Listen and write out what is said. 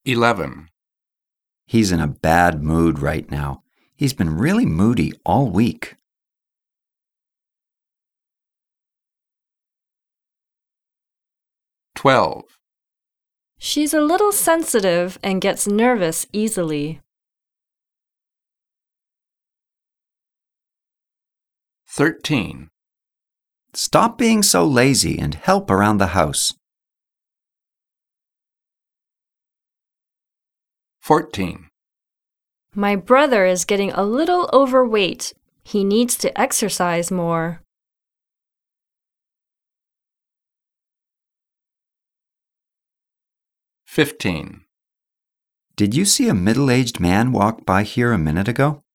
11. He's in a bad mood right now. He's been really moody all week. 12. She's a little sensitive and gets nervous easily. 13. Stop being so lazy and help around the house. 14. My brother is getting a little overweight. He needs to exercise more. 15. Did you see a middle-aged man walk by here a minute ago?